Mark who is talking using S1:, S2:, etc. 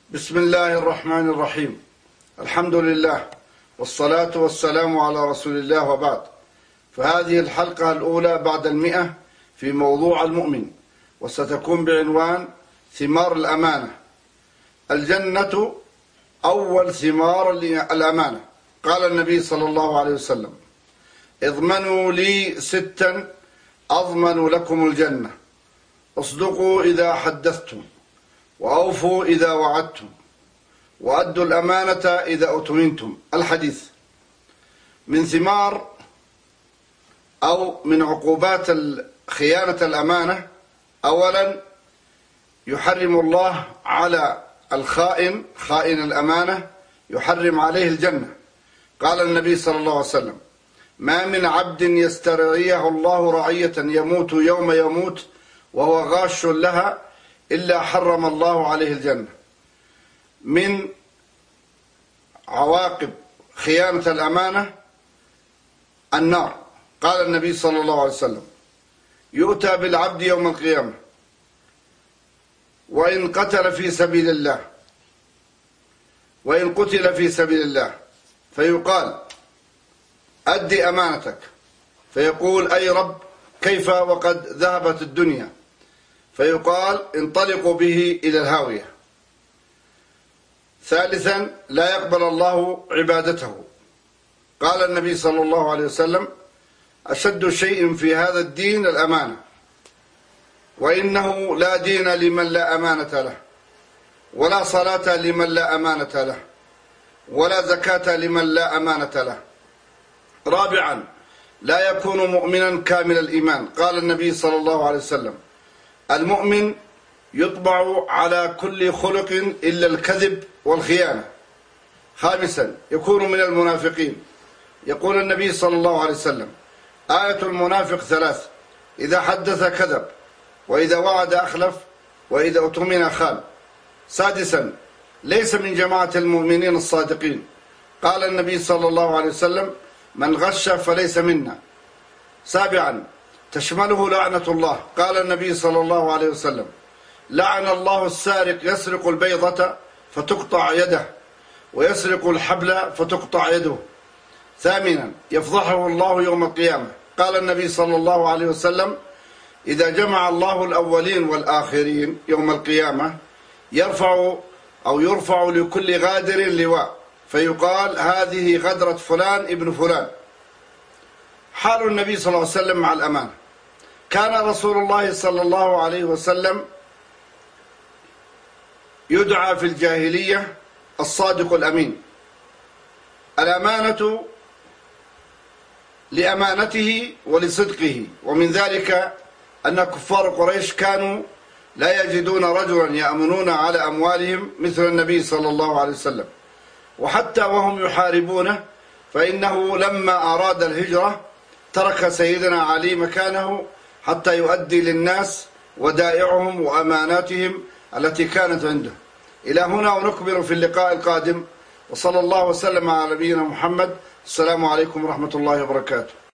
S1: بسم الله الرحمن الرحيم. الحمد لله والصلاة والسلام على رسول الله، وبعد. فهذه الحلقة الأولى بعد 100 في موضوع المؤمن، وستكون بعنوان ثمار الأمانة. الجنة أول ثمار الأمانة. قال النبي صلى الله عليه وسلم: اضمنوا لي 6 أضمن لكم الجنة: اصدقوا إذا حدثتم، وأوفوا إذا وعدتم، وأدوا الأمانة إذا أؤتمنتم. الحديث. من ثمار أو من عقوبات خيانة الأمانة: أولا، يحرم الله على الخائن، خائن الأمانة، يحرم عليه الجنة. قال النبي صلى الله عليه وسلم: ما من عبد يسترعيه الله رعية يموت يوم يموت وهو غاش لها إلا حرم الله عليه الجنة. من عواقب خيانة الأمانة النار. قال النبي صلى الله عليه وسلم: يؤتى بالعبد يوم القيامة وإن قتل في سبيل الله، وإن قتل في سبيل الله، فيقال: أدي أمانتك، فيقول: أي رب، كيف وقد ذهبت الدنيا؟ فيقال: انطلقوا به إلى الهاوية. ثالثا، لا يقبل الله عبادته. قال النبي صلى الله عليه وسلم: أشد شيء في هذا الدين الأمانة، وإنه لا دين لمن لا أمانة له، ولا صلاة لمن لا أمانة له، ولا زكاة لمن لا أمانة له. رابعا، لا يكون مؤمنا كامل الإيمان. قال النبي صلى الله عليه وسلم: المؤمن يطبع على كل خلق إلا الكذب والخيانة. خامسا، يكون من المنافقين. يقول النبي صلى الله عليه وسلم: آية المنافق 3: إذا حدث كذب، وإذا وعد أخلف، وإذا اؤتمن خان. سادسا، ليس من جماعة المؤمنين الصادقين. قال النبي صلى الله عليه وسلم: من غش فليس منا. سابعا، تشمله لعنة الله. قال النبي صلى الله عليه وسلم: لعن الله السارق يسرق البيضة فتقطع يده، ويسرق الحبل فتقطع يده. ثامنا، يفضحه الله يوم القيامة. قال النبي صلى الله عليه وسلم: إذا جمع الله الأولين والآخرين يوم القيامة يرفع لكل غادر لواء، فيقال: هذه غدرة فلان ابن فلان. حال النبي صلى الله عليه وسلم مع الأمانة: كان رسول الله صلى الله عليه وسلم يدعى في الجاهلية الصادق الأمين. الأمانة لأمانته ولصدقه، ومن ذلك أن كفار قريش كانوا لا يجدون رجلا يأمنون على أموالهم مثل النبي صلى الله عليه وسلم، وحتى وهم يحاربونه، فإنه لما أراد الهجرة ترك سيدنا علي مكانه حتى يؤدي للناس ودائعهم وأماناتهم التي كانت عنده. إلى هنا، ونكمل في اللقاء القادم، وصلى الله وسلم على نبينا محمد. السلام عليكم ورحمة الله وبركاته.